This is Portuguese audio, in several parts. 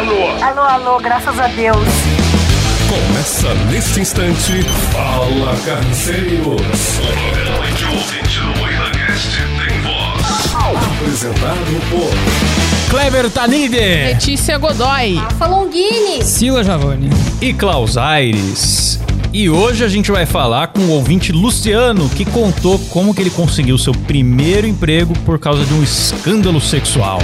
Alô? Alô, graças a Deus. Começa neste instante. Fala, carniceiros. O programa que o ouvinte do MoídaCast tem voz. Apresentado por Kleber Tanide, Letícia Godoy, Rafa Longini, Sila Giovanni e Klaus Aires. E hoje a gente vai falar com o ouvinte Luciano, que contou como que ele conseguiu seu primeiro emprego por causa de um escândalo sexual.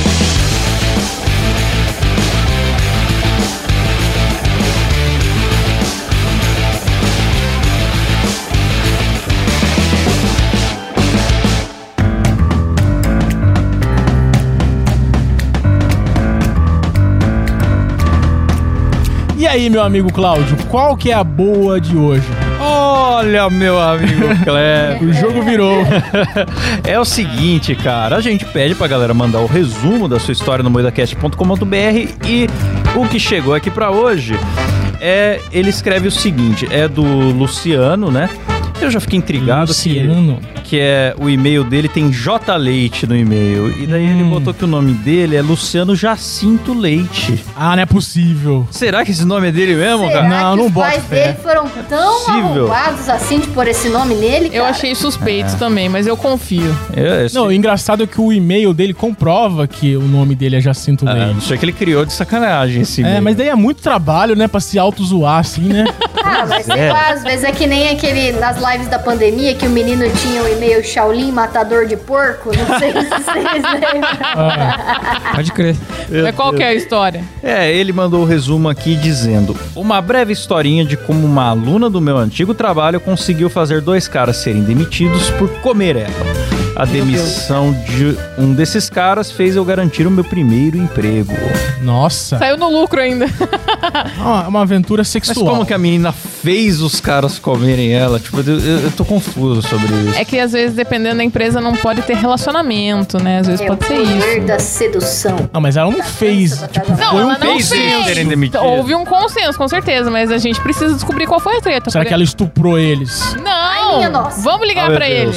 E aí, meu amigo Cláudio, qual que é a boa de hoje? Olha, meu amigo Kleber, o jogo virou. É o seguinte, cara, a gente pede pra galera mandar o resumo da sua história no moidacast.com.br e o que chegou aqui pra hoje ele escreve o seguinte, é do Luciano, né? Eu já fiquei intrigado Luciano. que o e-mail dele tem J Leite no e-mail. E daí ele botou que o nome dele é Luciano Jacinto Leite. Ah, não é possível. Será que esse nome é dele mesmo, cara? Não boto fé. Os pais dele foram tão arrombados assim de pôr esse nome nele, cara? Eu achei suspeito também, mas eu confio. Não, o engraçado é que o e-mail dele comprova que o nome dele é Jacinto Leite. Não sei que ele criou de sacanagem esse e-mail. Mas daí é muito trabalho, né, pra se auto-zoar assim, né? Mas sei lá, às vezes é que nem aquele nas lives da pandemia que o menino tinha o e-mail Shaolin Matador de Porco. Não sei se vocês lembram. Pode crer. Mas qual que é a história? Ele mandou o resumo aqui dizendo: uma breve historinha de como uma aluna do meu antigo trabalho conseguiu fazer 2 caras serem demitidos por comer ela. A demissão de um desses caras fez eu garantir o meu primeiro emprego. Nossa. Saiu no lucro ainda. Uma aventura sexual. Mas como que a menina fez os caras comerem ela? Tipo, eu tô confuso sobre isso. É que às vezes, dependendo da empresa, não pode ter relacionamento, né? Às vezes pode ser isso. É o poder da sedução. Não, mas ela não fez. Não, ela não fez eles serem demitidos. Houve um consenso, com certeza, mas a gente precisa descobrir qual foi a treta. Será que ela estuprou eles? Não! Ai, minha nossa. Vamos ligar pra ele.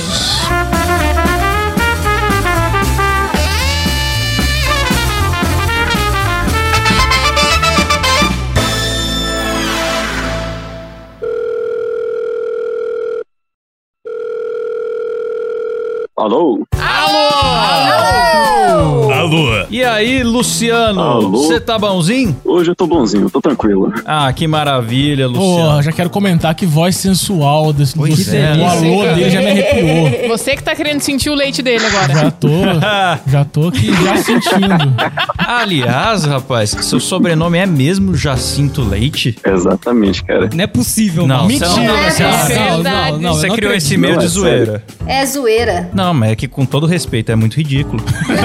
Alô? Alô? E aí, Luciano? Você tá bonzinho? Hoje eu tô bonzinho, tô tranquilo. Ah, que maravilha, Luciano. Já quero comentar que voz sensual desse Pois é. O alô dele já me arrepiou. Você que tá querendo sentir o leite dele agora. Já tô aqui já sentindo. Aliás, rapaz, seu sobrenome é mesmo Jacinto Leite? Exatamente, cara. Não é possível. Não, mentira. Não, você criou esse e-mail de zoeira. É zoeira. Não, mas é que com todo respeito, é muito ridículo.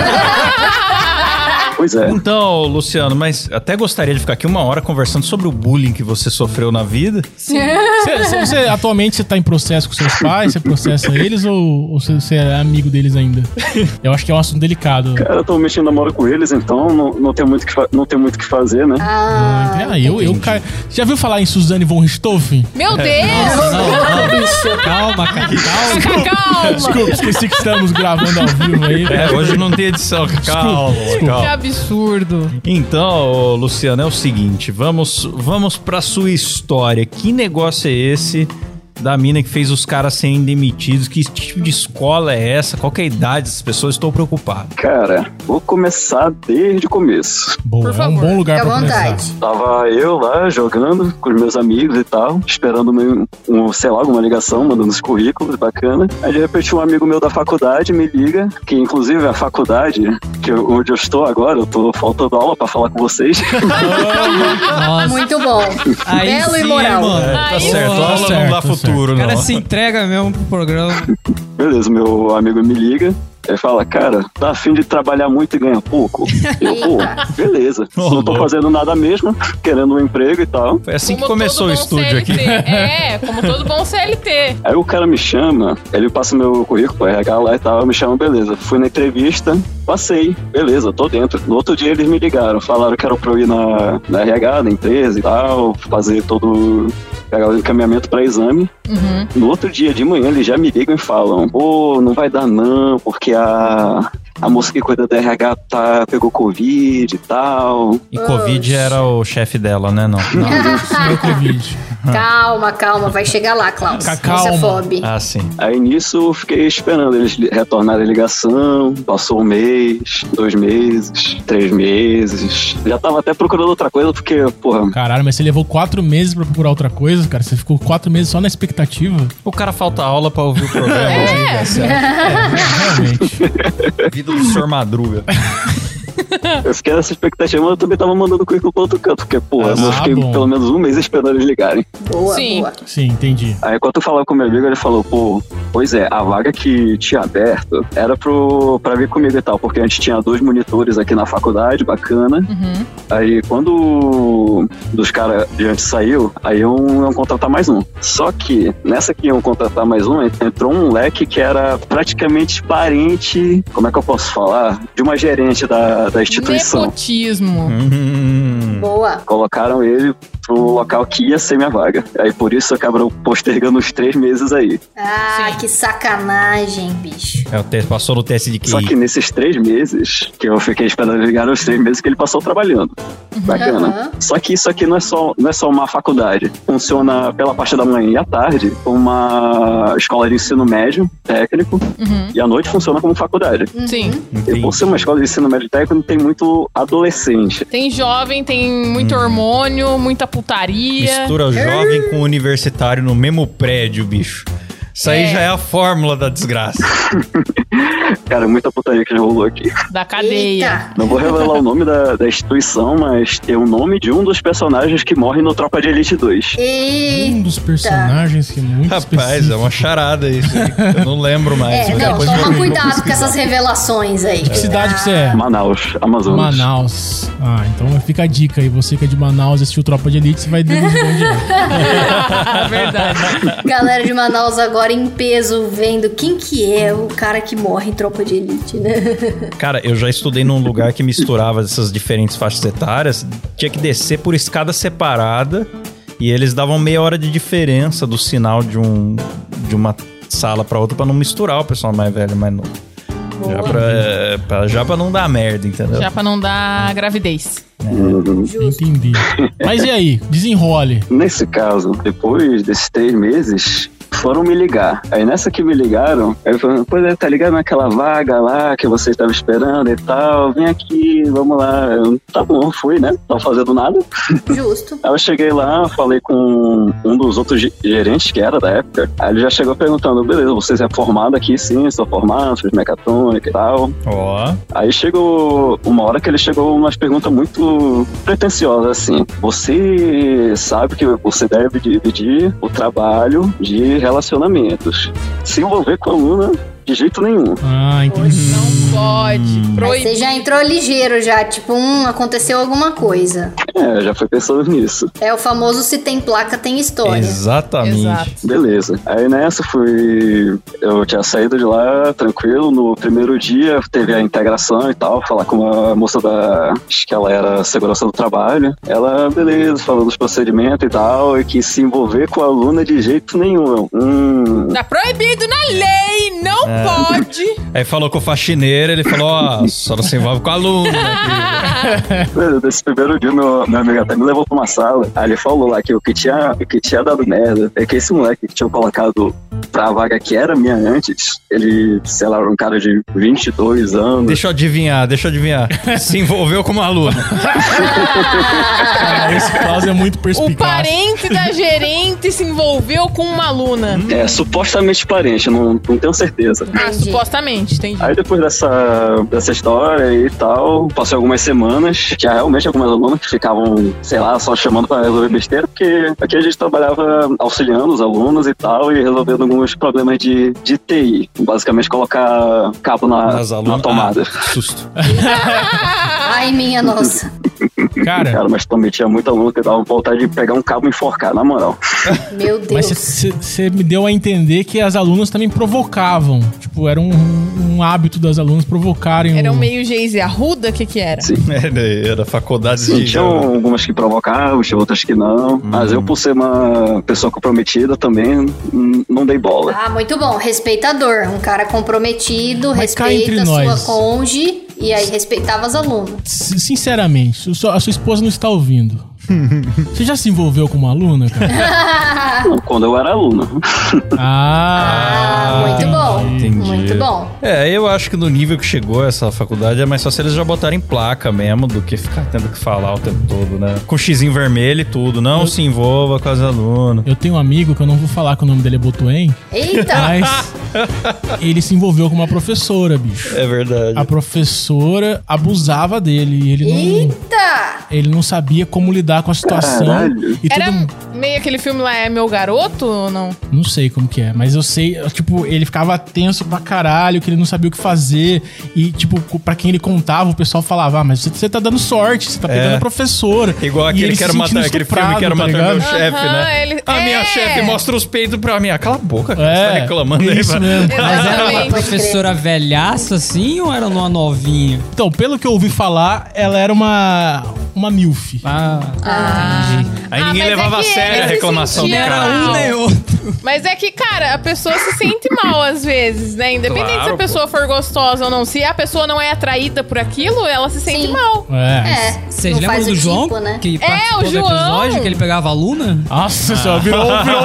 Pois é. Então, Luciano, mas até gostaria de ficar aqui 1 hora conversando sobre o bullying que você sofreu na vida. Sim. Você atualmente tá em processo com seus pais? Você processa eles ou você é amigo deles ainda? Eu acho que é um assunto delicado. Cara, eu tô mexendo namoro com eles, então não tem muito o que fazer, né? Cara, já viu falar em Suzane von Richthofen? Meu Deus! Calma. Desculpa, esqueci que estamos gravando ao vivo aí. Hoje não tem edição. Calma. Que absurdo. Então, Luciano, é o seguinte, vamos pra sua história. Que negócio é esse da mina que fez os caras serem demitidos? Que tipo de escola é essa? Qual que é a idade dessas pessoas? Estou preocupado. Cara, vou começar desde o começo. Boa, é um bom lugar pra começar. Tava eu lá jogando com os meus amigos e tal, esperando alguma ligação, mandando os currículos, bacana. Aí de repente um amigo meu da faculdade me liga, que inclusive a faculdade onde eu estou agora, eu tô faltando aula pra falar com vocês. Nossa. Muito bom. Belo e moral. Tá certo, a aula não dá futuro. O cara se entrega mesmo pro programa. Beleza, meu amigo me liga. Ele fala, cara, tá afim de trabalhar muito e ganhar pouco? Eu, beleza. Não tô fazendo nada mesmo, querendo um emprego e tal. Foi assim que começou o estúdio aqui. Como todo bom CLT. Aí o cara me chama, ele passa meu currículo, RH lá e tal, me chama, beleza. Fui na entrevista, passei, beleza, tô dentro. No outro dia eles me ligaram, falaram que era pra eu ir na RH, na empresa e tal, fazer todo pegar o encaminhamento pra exame. No outro dia de manhã eles já me ligam e falam, não vai dar não, porque a moça que cuida da RH pegou Covid e tal. E Covid era o chefe dela, né? Não. Meu Covid. Calma, vai chegar lá, Klaus. Calma. Não se afobe. Ah, sim. Aí nisso eu fiquei esperando eles retornarem a ligação. Passou 1 mês, 2 meses, 3 meses. Já tava até procurando outra coisa, porque, porra... Caralho, mas você levou 4 meses pra procurar outra coisa, cara? Você ficou 4 meses só na expectativa? O cara falta aula pra ouvir o programa. Realmente. Vida do Sr. Madruga. Eu fiquei nessa expectativa, mas eu também tava mandando currículo pra outro canto, porque, porra, eu fiquei bom. pelo menos 1 mês esperando eles ligarem. Boa, Sim. boa. Sim, entendi. Aí quando eu falava com meu amigo, ele falou, pô, pois é, a vaga que tinha aberto era pra vir comigo e tal, porque a gente tinha 2 monitores aqui na faculdade, bacana. Aí quando dos caras de antes saiu, aí iam contratar mais um. Só que nessa que iam contratar mais um, entrou um moleque que era praticamente parente, como é que eu posso falar? De uma gerente da instituição. Nepotismo. Boa. Colocaram ele pro local que ia ser minha vaga. Aí por isso acabaram postergando os 3 meses aí. Ah, Sim. que sacanagem, bicho. Passou no teste de QI. Só que nesses 3 meses que eu fiquei esperando ele ligar, os 3 meses que ele passou trabalhando. Bacana. Só que isso aqui não é só uma faculdade. Funciona pela parte da manhã e à tarde, uma escola de ensino médio técnico, e à noite funciona como faculdade. Sim. E por ser uma escola de ensino médio técnico, tem muito adolescente. Tem jovem, tem muito hormônio, muita putaria. Mistura o jovem com o universitário no mesmo prédio, bicho. Isso aí já é a fórmula da desgraça. Cara, muita putaria que já rolou aqui. Da cadeia. Eita. Não vou revelar o nome da instituição, mas tem o nome de um dos personagens que morre no Tropa de Elite 2. Um dos personagens que é muito Rapaz, específico. é uma charada isso aí. Eu não lembro mais. É, mas não, depois toma eu vou cuidado com pesquisar. essas revelações aí. Que cidade que você é? Manaus, Amazonas. Manaus. Ah, então fica a dica aí. Você que é de Manaus e assistiu Tropa de Elite, você vai deduzir onde é. Verdade. Galera de Manaus agora em peso vendo quem que é o cara que morre em Tropa de Elite, né? Cara, eu já estudei num lugar que misturava essas diferentes faixas etárias. Tinha que descer por escada separada e eles davam meia hora de diferença do sinal de uma sala pra outra pra não misturar o pessoal mais velho e mais novo. Já pra não dar merda, entendeu? Já pra não dar gravidez. Justo. Entendi. Mas e aí? Desenrole. Nesse caso, depois desses 3 meses, foram me ligar. Aí nessa que me ligaram, aí eu falei, pois é, tá ligado naquela vaga lá que você estava esperando e tal, vem aqui, vamos lá. Eu, tá bom, fui, né? Tava fazendo nada. Justo. Aí eu cheguei lá, falei com um dos outros gerentes que era da época. Aí ele já chegou perguntando, beleza, você é formado aqui? Sim, sou formado, fiz mecatrônica e tal. Ó. Aí chegou uma hora que ele chegou umas perguntas muito pretensiosas, assim. Você sabe que você deve dividir o trabalho de relacionamentos. Se envolver com a aluna, de jeito nenhum. Ah, entendi. Não pode. Mas Proibido. você já entrou ligeiro já, tipo, aconteceu alguma coisa. É, já foi pensando nisso. É o famoso se tem placa, tem história. Exatamente. Exato. Beleza. Aí nessa eu tinha saído de lá tranquilo. No primeiro dia teve a integração e tal, falar com a moça acho que ela era segurança do trabalho. Ela, beleza, falando dos procedimentos e tal, e que se envolver com a aluna de jeito nenhum. Tá proibido na lei, não pode. Aí falou com o faxineiro, ele falou, ó, só não se envolve com aluno, né, querido? Nesse primeiro dia, meu amigo até me levou pra uma sala. Aí ele falou lá que o que tinha dado merda é que esse moleque que tinha colocado pra vaga que era minha antes, ele, sei lá, era um cara de 22 anos. Deixa eu adivinhar. Se envolveu com uma aluna. Ah, esse caso é muito O perspicaz. parente da gerente se envolveu com uma aluna. É, supostamente parente, não tenho certeza. Ah, Entendi. supostamente, entendi. Aí depois dessa história e tal, passei algumas semanas, tinha realmente algumas alunas que ficavam, sei lá, só chamando pra resolver besteira, porque aqui a gente trabalhava auxiliando os alunos e tal, e resolvendo alguns problemas de TI. Basicamente colocar cabo na tomada. Ah, que susto. Ai, minha nossa. Cara, mas também tinha muita aluno que dava vontade de pegar um cabo e enforcar, na moral. Meu Deus. mas você me deu a entender que as alunas também provocavam. Tipo, era um hábito das alunas provocarem. Era um meio Geise Arruda? O que era? Sim. Era faculdade Sim, de... tinha algumas que provocavam, tinha outras que não. Mas eu, por ser uma pessoa comprometida, também não dei bola. Ah, muito bom. Respeitador. Um cara comprometido, Mas cá entre respeita a sua nós. cônjuge e aí respeitava as alunas. Sinceramente, a sua esposa não está ouvindo. Você já se envolveu com uma aluna, cara? Quando eu era aluno. Muito bom. entendi. Muito bom. Eu acho que no nível que chegou essa faculdade é mais fácil eles já botarem placa mesmo do que ficar tendo que falar o tempo todo, né? Com xizinho vermelho e tudo. Não se envolva com as alunas. Eu tenho um amigo que eu não vou falar que o nome dele é Botuém, Eita! mas ele se envolveu com uma professora, bicho. É verdade. A professora abusava dele e ele não sabia como lidar com a situação. Caralho. E Era tudo, meio aquele filme lá, É Meu Garoto ou não? não sei como que é, mas eu sei, tipo, ele ficava tenso pra caralho, que ele não sabia o que fazer. E, tipo, pra quem ele contava, o pessoal falava, mas você tá dando sorte, você tá pegando a professora. Igual E aquele ele que era se sentindo matar, aquele filme que era estuprado, matar tá meu ligado? chefe, né? Ele... A minha chefe mostra os peitos pra mim. Cala a boca, cara. Você tá reclamando aí, isso mano. mesmo. Mas era uma Exatamente. professora velhaça assim ou era uma novinha? Então, pelo que eu ouvi falar, ela era uma MILF. Aí ninguém mas levava é a que sério ele a se reclamação do sentia cara. mal. nem outro. Mas é que, cara, a pessoa se sente mal às vezes, né? Independente Claro, se a pessoa for gostosa ou não. Se a pessoa não é atraída por aquilo, ela se sente Sim. mal. É. Vocês não lembram faz do o João tipo, né? que o participou do João. episódio que ele pegava aluna? Nossa senhora, virou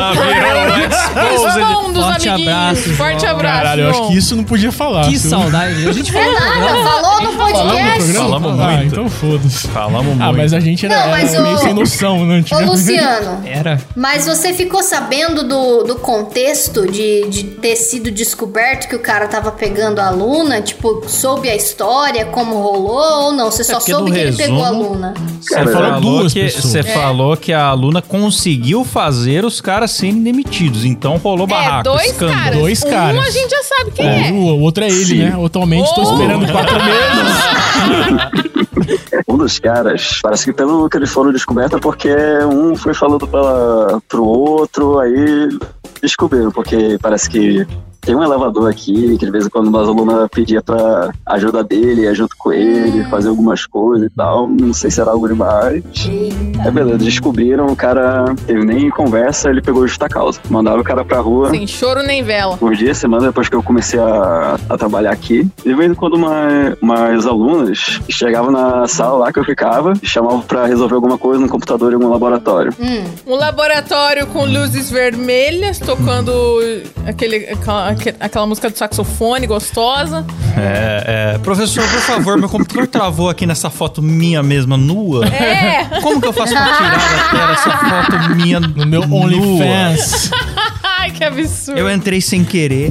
João dos Forte amiguinhos. abraço, Forte João. abraço, Caralho, eu acho João. que isso não podia falar. Que Você- saudade. A gente falou no programa. Falou no Falamos no podcast? programa? Falamos Ah, muito. então foda-se. Falamos muito. Ah, mas a gente era, Não, mas era meio o- sem noção, né? Ô, antigamente. Luciano, Era. mas você ficou sabendo do contexto de ter sido descoberto que o cara tava pegando a aluna? Tipo, soube a história, como rolou ou não? Você só porque soube do que ele pegou a resumo- aluna? Você Cara, falou duas que, pessoas. você falou que a aluna conseguiu fazer os caras serem demitidos. Então rolou barraco, dois escândalo. caras. Dois Um caras. a gente já sabe quem É, é. o outro é ele, Sim. né? Atualmente tô Oh. esperando 4 meses. Um dos caras, parece que pelo que eles foram descobertos é porque um foi falando pro outro, aí descobriram, porque parece que tem um elevador aqui, que de vez em quando as alunas pedia pra ajuda dele, ia junto com ele, fazer algumas coisas e tal. Não sei se era algo demais. É beleza, descobriram, o cara teve nem conversa, ele pegou justa causa. Mandaram o cara pra rua. Sem choro nem vela. Por dia, semana depois que eu comecei a trabalhar aqui. De vez em quando umas alunas chegavam na sala lá que eu ficava e chamavam pra resolver alguma coisa no computador em algum laboratório. Um laboratório com luzes vermelhas, tocando aquela música do saxofone gostosa. Professor, por favor, meu computador travou aqui nessa foto minha mesma nua. Como que eu faço pra tirar da tela essa foto minha No meu nua? OnlyFans. Ai, que absurdo. Eu entrei sem querer.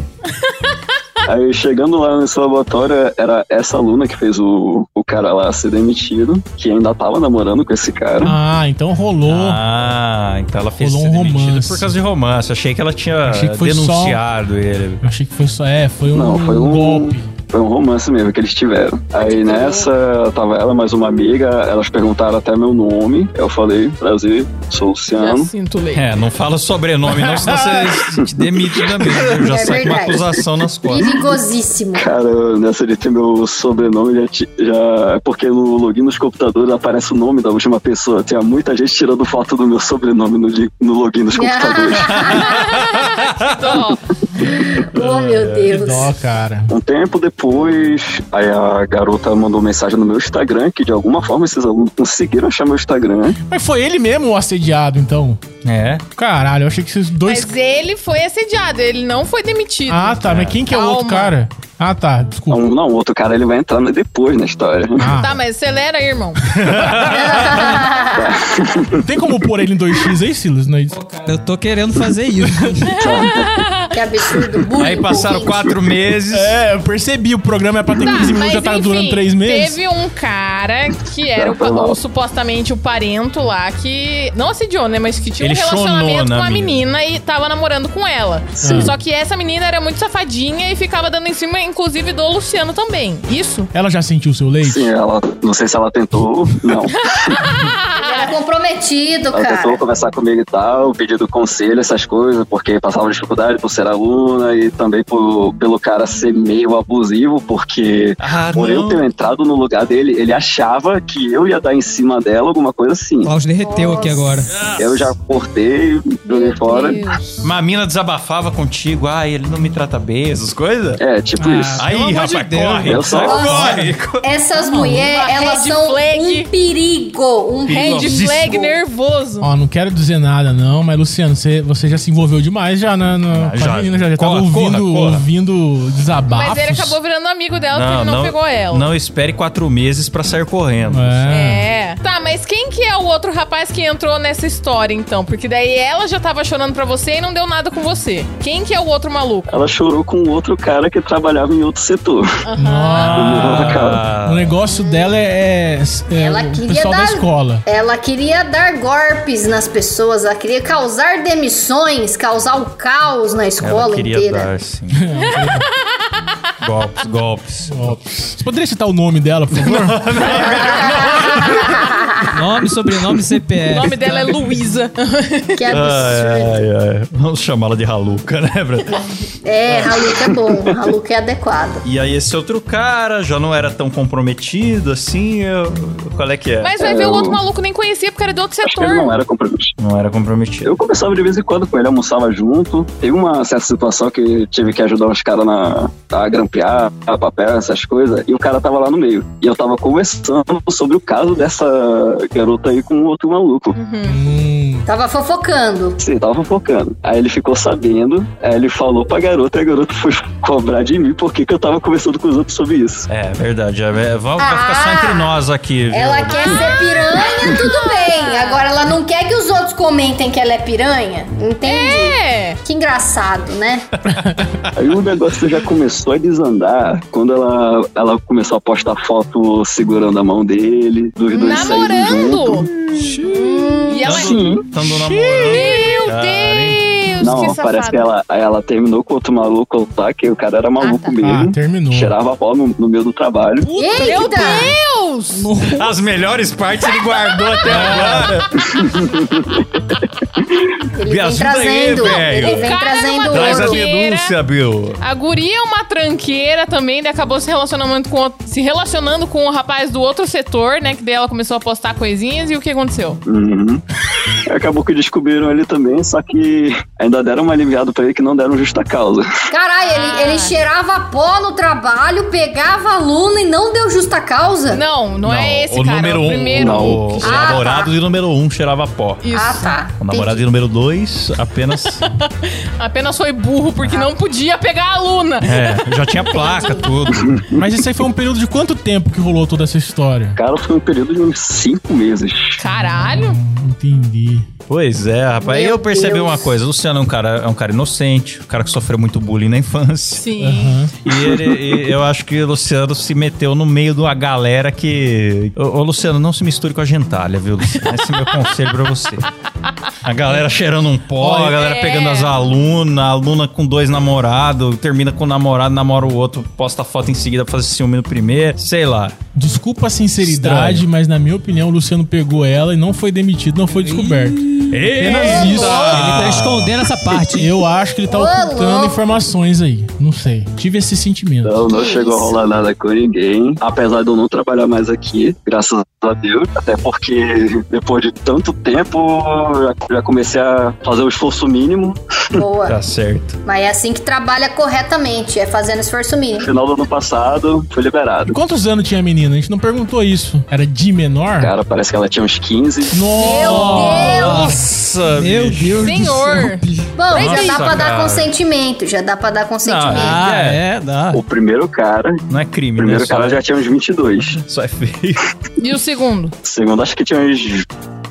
Aí chegando lá nesse laboratório, era essa aluna que fez o cara lá ser demitido, que ainda tava namorando com esse cara. Ah, então rolou. Então ela fez Rolou ser um demitida romance. por causa de romance. Achei que ela tinha Achei que foi denunciado ele. Eu achei que foi só. Foi um Não, foi um golpe. Foi um romance mesmo que eles tiveram. Aí nessa, tava ela mais uma amiga, elas perguntaram até meu nome. Eu falei, prazer, sou o Já Luciano. sinto leite. Não fala sobrenome não, senão você te demite também. Eu já É sai com uma verdade. acusação nas costas. Perigosíssimo. Cara, nessa de ter meu sobrenome, já porque no login dos computadores aparece o nome da última pessoa. Tinha muita gente tirando foto do meu sobrenome no login dos computadores. Dó. Oh, meu Que Deus. dó, cara. Um tempo depois, aí a garota mandou mensagem no meu Instagram, que de alguma forma esses alunos conseguiram achar meu Instagram. Mas foi ele mesmo o assediado, então? Caralho, eu achei que esses dois... Mas ele foi assediado, ele não foi demitido. Ah, tá. Mas quem que é o outro Calma. cara? Ah, tá. Desculpa. Não, o outro cara ele vai entrar depois na história. Ah, Tá, mas acelera aí, irmão. tem como pôr ele em 2x aí, Silas? Não é isso? Eu tô querendo fazer isso. Que absurdo. Bullying. Aí passaram 4 meses. Eu percebi, o programa é pra ter 15 minutos, já tá durando 3 meses. Teve um cara que era supostamente o parento lá, que não assediou, né? Mas que tinha Ele um relacionamento chonou com na a menina e tava namorando com ela. Só que essa menina era muito safadinha e ficava dando em cima, inclusive, do Luciano também. Isso? Ela já sentiu o seu leite? Sim, ela... Não sei se ela tentou, não. Ele era comprometido, Ela cara. tentou conversar comigo e tal, pedindo conselho, essas coisas, porque passava dificuldade por ser aluna e também pelo cara ser meio abusivo, porque por eu ter entrado no lugar dele, ele achava que eu ia dar em cima dela, alguma coisa assim. O Klaus derreteu aqui agora. Eu já cortei, joguei fora. Uma mina desabafava contigo, ele não me trata bem, essas coisas? É, tipo isso. Aí, Pelo amor rapaz, de Deus. corre. Eu só- Corre. Essas mulheres, elas red são flag. um perigo. Um Red flag nervoso. Ó, não quero dizer nada não, mas Luciano, você já se envolveu demais já com a menina, já tava ouvindo desabafos. Mas ele acabou virando amigo dela porque ele não pegou ela. Não espere 4 meses pra sair correndo. Tá, mas quem que é o outro rapaz que entrou nessa história, então? Porque daí ela já tava chorando pra você e não deu nada com você. Quem que é o outro maluco? Ela chorou com outro cara que trabalhava em outro setor. O negócio dela é Ela o queria pessoal da escola. Ela queria dar golpes nas pessoas, ela queria causar demissões, causar o caos na escola Ela queria inteira. dar, sim. Golpes. Você poderia citar o nome dela, por favor? Nome, sobrenome, CPF. O nome dela é Luísa. Que absurdo. Vamos chamá-la de Raluca, né, Brad? Haluca é bom, Haluca é adequado. E aí esse outro cara já não era tão comprometido assim, qual é que é? Mas vai ver, o outro maluco nem conhecia porque era do outro Acho que ele setor. não era comprometido. Não era comprometido. Eu conversava de vez em quando com ele, almoçava junto. Teve uma certa situação que tive que ajudar uns caras a grampear, a papel, essas coisas, e o cara tava lá no meio. E eu tava conversando sobre o caso dessa garota aí com outro maluco. Tava fofocando. Sim, tava fofocando. Aí ele ficou sabendo, aí ele falou pra garota, e a garota foi cobrar de mim porque que eu tava conversando com os outros sobre isso. É verdade, vai ficar só entre nós aqui, viu? Ela quer ser piranha, tudo bem. Agora ela não quer que os outros comentem que ela é piranha. Entendi. Que engraçado, né? Aí o negócio já começou a desandar quando ela começou a postar foto segurando a mão dele, dos dois saindo junto. E ela... Sim. Tando namorando. Meu Deus, Não, que parece que safada. ela terminou com outro maluco, tá? Que o cara era maluco mesmo. Terminou. Cheirava pó no meio do trabalho. Meu Deus! As melhores partes ele guardou até agora. Ele Me vem ajuda aí, trazendo. velho. Ele vem O cara era trazendo uma Traz a ouro. denúncia, Bill. A guria é uma tranqueira também, daí acabou se relacionando com o rapaz do outro setor, né? Que daí ela começou a postar coisinhas e o que aconteceu? Uhum. Acabou que descobriram ele também, só que ainda deram uma aliviada pra ele que não deram justa causa. Caralho, ele cheirava pó no trabalho, pegava aluno e não deu justa causa? Não é esse o cara, número é o 1, primeiro. o namorado de número 1 cheirava pó. Isso. Ah, tá. O namorado de número 2 Apenas foi burro porque não podia pegar a aluna. já tinha placa, tudo. Mas isso aí foi um período de quanto tempo que rolou toda essa história? Cara, foi um período de uns 5 meses. Caralho. Entendi. Pois é, rapaz. Meu Eu percebi Deus. uma coisa. O Luciano é um cara inocente, um cara que sofreu muito bullying na infância. Sim. E eu acho que o Luciano se meteu no meio de uma galera que... Ô, Luciano, não se misture com a gentalha, viu, Luciano? Esse é meu conselho pra você. A galera cheirando um pó, a galera pegando as alunas, a aluna com 2 namorados, termina com o namorado, namora o outro, posta a foto em seguida pra fazer ciúme no primeiro, sei lá. Desculpa a sinceridade, Estranho. mas na minha opinião o Luciano pegou ela e não foi demitido, não foi descoberto. Apenas isso. Ele tá escondendo essa parte. Eu acho que ele tá Ô, ocultando louco. informações aí. Não sei. Tive esse sentimento. Então não Que chegou a isso? rolar nada com ninguém. Apesar de eu não trabalhar mais aqui, graças a Deus. Até porque depois de tanto tempo, já comecei a fazer o esforço mínimo. Boa. Tá certo. Mas é assim que trabalha corretamente, é fazendo esforço No mínimo. final do ano passado, fui liberado. Quantos anos tinha a menina? A gente não perguntou isso. Era de menor? Cara, parece que ela tinha uns 15. Nossa, Meu Deus Senhor. Bom, já Nossa, dá pra dar cara. consentimento, já dá pra dar consentimento. Dá. O primeiro cara, Não é crime, o primeiro né? cara já tinha uns 22. Só é feio. E o segundo? O segundo, acho que tinha uns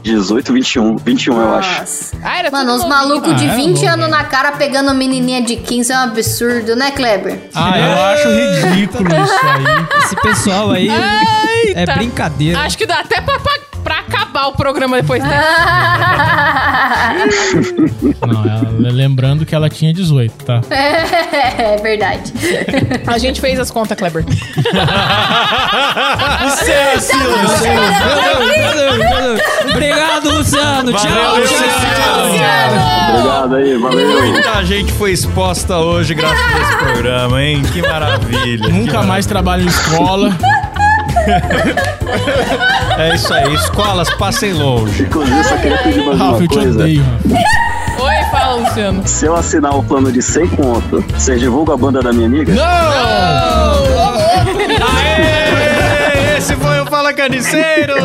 18, 21. 21, eu acho. Nossa. Ah, era Mano, tudo os novinho. malucos de Ah, é 20 novo, anos na cara pegando menininha de 15 é um absurdo, né, Kleber? Ah, eu acho ridículo isso aí. Esse pessoal aí é Eita. brincadeira. Acho que dá até pra acabar o programa depois dele. Não, lembrando que ela tinha 18, tá? É verdade. A gente fez as contas, Kleber. Obrigado, Luciano. Tchau, Valeu, tchau. Obrigado aí, valeu. Muita gente foi exposta hoje graças a esse programa, hein? Que maravilha. Nunca mais trabalho em escola. É isso aí. Escolas, passem longe. Inclusive, eu só queria pedir mais Rafa, uma eu te coisa. odeio, Rafa. Oi, fala, Luciano. Se eu assinar o plano de 100 conto, você divulga a banda da minha amiga? Aê! Esse foi o Fala Carniceiro!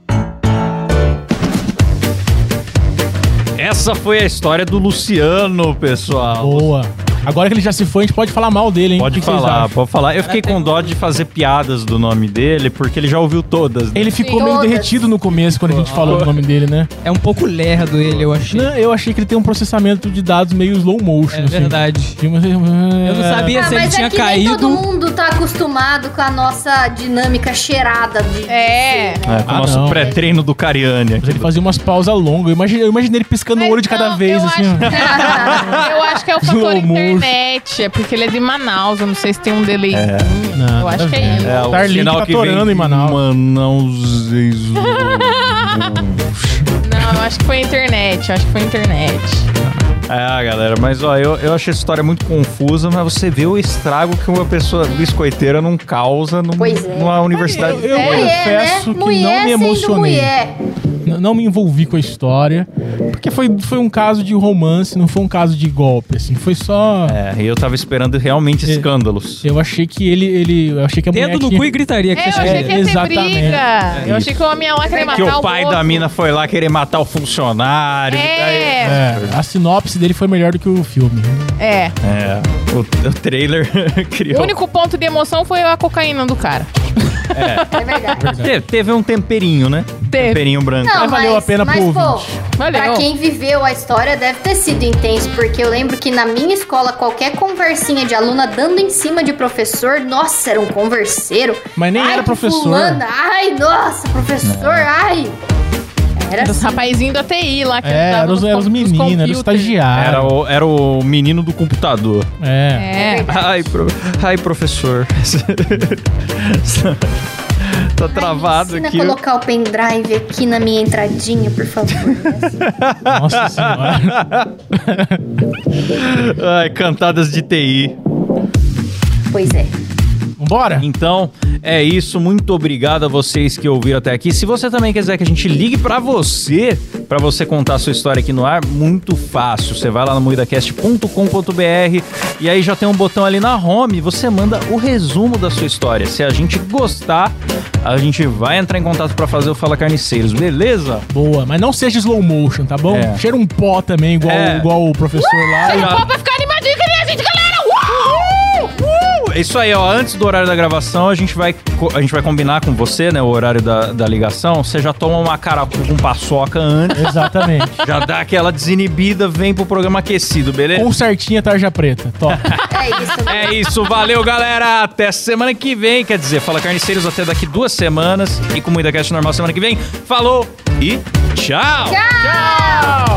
Essa foi a história do Luciano, pessoal. Boa. Agora que ele já se foi, a gente pode falar mal dele, hein? Pode O que vocês falar, acham? pode falar. Eu fiquei com dó de fazer piadas do nome dele, porque ele já ouviu todas. Né? Ele ficou meio Todas. derretido no começo, quando a gente falou do nome dele, né? É um pouco lerdo ele, eu achei. Não, eu achei que ele tem um processamento de dados meio slow motion. É verdade. Eu não sabia se ele mas tinha é que nem todo caído. mundo tá acostumado com a nossa dinâmica cheirada de É. ser, né? É, com o Ah, nosso não. pré-treino do Cariani. Mas ele fazia umas pausas longas. Eu imaginei ele piscando o olho de cada Não, vez, eu assim, acho- ó. Eu acho que é o fator Slow motion. internet. É porque ele é de Manaus. Eu não sei se tem um delay. Não, Eu acho nada que a é ver. isso. É, o Starlink sinal tá que vem torando em Manaus. Manaus. Não, eu acho que foi internet. Eu acho que foi internet. É, galera, mas ó, eu achei essa história muito confusa, mas você vê o estrago que uma pessoa biscoiteira não causa Pois é. numa universidade. Eu confesso que não me emocionei. Não me envolvi com a história, porque foi um caso de romance, não foi um caso de golpe, assim. Foi só... É, eu tava esperando realmente escândalos. Eu achei que eu achei que a mulher Dedo no tinha- cu e gritaria. Que É, eu você achei que ia ter exatamente. briga. Eu achei que o homem ia lá querer matar Que o pai outro. da mina foi lá querer matar o funcionário. É. A sinopse dele foi melhor do que o filme. É. É, o trailer criou. O único ponto de emoção foi a cocaína do cara. É verdade. Teve um temperinho, né? Teve. Temperinho branco. Não, Mas valeu a pena pro pô, ouvinte. Valeu. pra quem viveu a história deve ter sido intenso, porque eu lembro que na minha escola, qualquer conversinha de aluna dando em cima de professor, nossa, era um converseiro. Mas nem Ai, era que professor. fulana, ai, nossa, professor, ai. Era Os assim. rapazinhos da TI lá que É, ajudavam eram nos os meninos, era o computers. estagiário. Era o menino do computador. É. É. Ai, professor. Tá travado Ensina aqui. a colocar o pendrive aqui na minha entradinha, por favor. Nossa senhora. Ai, cantadas de TI. Pois é. Vambora? Então, é isso. Muito obrigado a vocês que ouviram até aqui. Se você também quiser que a gente ligue pra você contar a sua história aqui no ar, muito fácil. Você vai lá no moidacast.com.br e aí já tem um botão ali na home, você manda o resumo da sua história. Se a gente gostar, a gente vai entrar em contato pra fazer o Fala Carniceiros, beleza? Boa, mas não seja slow motion, tá bom? É. Cheira um pó também, igual o professor lá. Ó, pra ficar animadinho que nem a gente, galera! É isso aí, ó. Antes do horário da gravação, a gente vai combinar com você, né? O horário da ligação. Você já toma uma caracu com paçoca antes. Exatamente. Já dá aquela desinibida, vem pro programa aquecido, beleza? Com certinha tarja preta. Top. É isso. É isso, valeu, galera. Até semana que vem. Quer dizer, Fala Carniceiros até daqui 2 semanas. E com o MuidaCast normal semana que vem. Falou e tchau! Tchau!